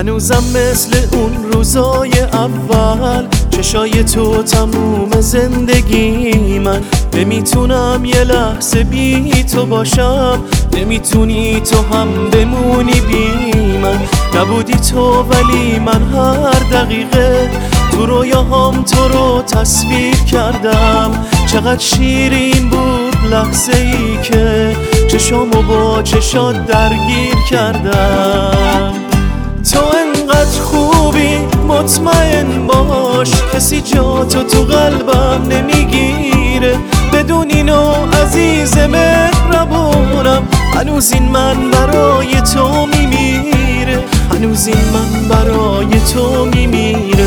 هنوزم مثل اون روزای اول، چشای تو تموم زندگی من. نمیتونم یه لحظه بی تو باشم، نمیتونی تو هم بمونی بی من. نبودی تو ولی من هر دقیقه تو رویاهام تو رو تصویر کردم. چقدر شیرین بود لحظه ای که چشامو با چشات درگیر کردم. تو انقدر خوبی مطمئن باش، کسی جاتو تو قلبم نمیگیره. بدون اینو عزیز مهربونم، هنوز این من برای تو میمیره، هنوز این من برای تو میمیره.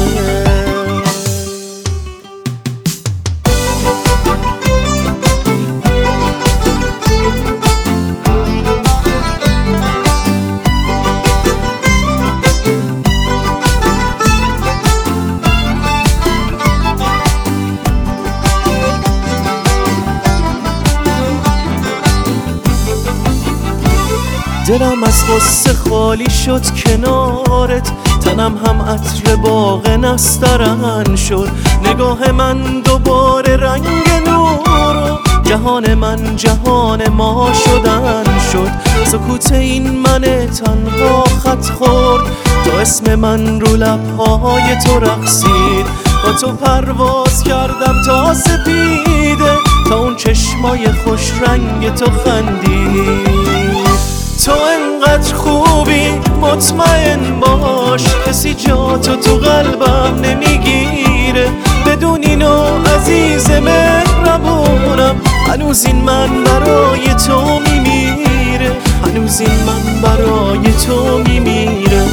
دلم از غصه خالی شد کنارت، تنم هم عطر باغ نسترن شد. نگاه من دوباره رنگ نور و جهان من جهان ما شدن شد. سکوت این من تنها خط خورد، تا اسم من رو لبهای تو رقصید. با تو پرواز کردم تا سپیده، تا اون چشمای خوش رنگ تو خندید. تو انقدر خوبی مطمئن باش، کسی جاتو تو قلبم نمیگیره. بدون اینو عزیز مهربونم، هنوز این من برای تو میمیره، هنوز این من برای تو میمیره.